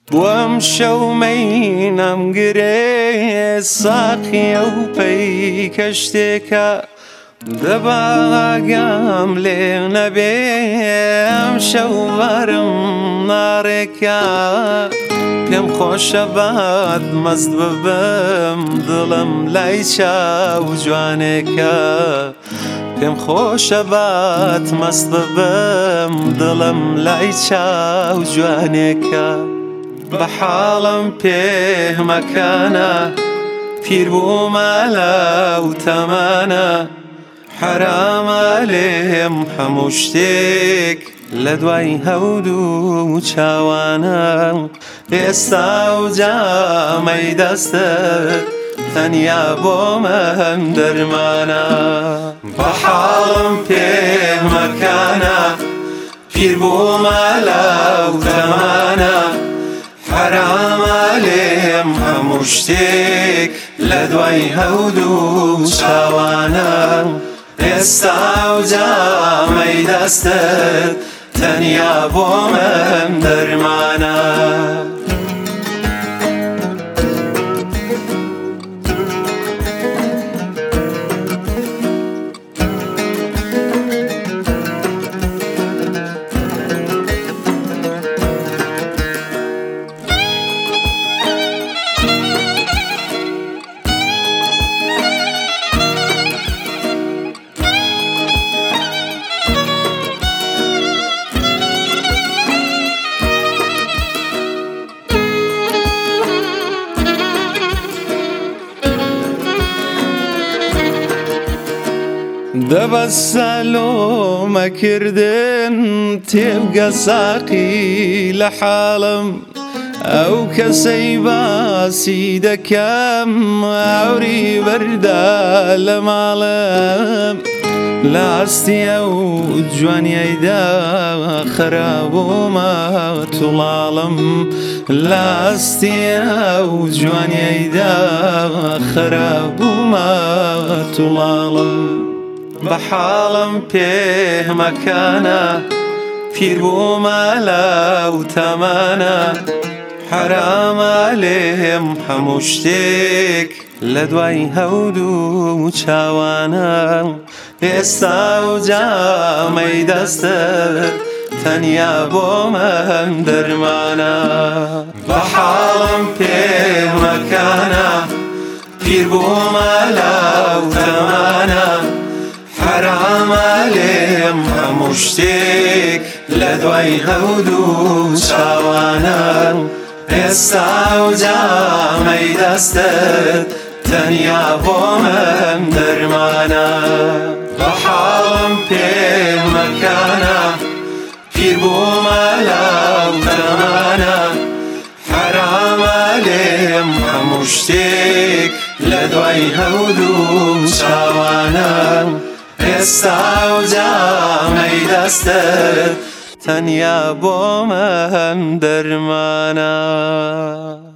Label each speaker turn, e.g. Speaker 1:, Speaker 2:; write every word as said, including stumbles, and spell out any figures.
Speaker 1: بۆم شەومەینەم گرێ ساقیە و پەیکە شتێکە دەباگام لێ نەبێ ئەم شەو بەرم ناڕێکە پێم خۆشە باد مەست ببم دڵم لای چاو جوانێکە پێم خۆشە باد مەست ببم دڵم لای چاو جوانێکە بە حاڵم پێ مەکانە پیر بوومە لەو تەمانە حرامە لێم هەموو شتێک لە دوای هەود و چاوانە ئێستا و جامەی دەستت تەنیا بۆ من دەرمانە بە حاڵم پێ مەکانە پیر بوومە لەو تەمانە حرامە لێم هەموو شتێک لە دوای هەود و چاوانە ئێستا و جامەی دەستت تەنیا بۆ من دەرمانە دەبەستە لۆمەکردن تێبگە ساقی لە حاڵم ئەو کەسەی باسی دەکەم ئاوری بەردا لە ماڵم لە ئەستیە و جوانیەیدا خەرابوومە توڵاڵم لە ئەستیە و جوانیەیدا خەرابوومە توڵاڵم بە حاڵم پێ مەکانە پیر بوومە لەو تەمانە حرامە لێم هەموو شتێک لە دوای هەود و چاوانە ئێستا و جامەی دەستت تەنیا بۆ من دەرمانە بە حاڵم پێ مەکانە پیر بوومە لەو تەمانە حرامە لێم هەموو شتێک لە دوای هەود و چاوانە ئێستا و جامەی دەستت تەنیا بۆ من دەرمانە بە حاڵم پێ مەکانە پیر بوومە لەو تەمانە حرامە لێم هەموو شتێک لە دوای هەود و چاوانە ئێستا و جامەی دەستت تەنیا بۆ من دەرمانە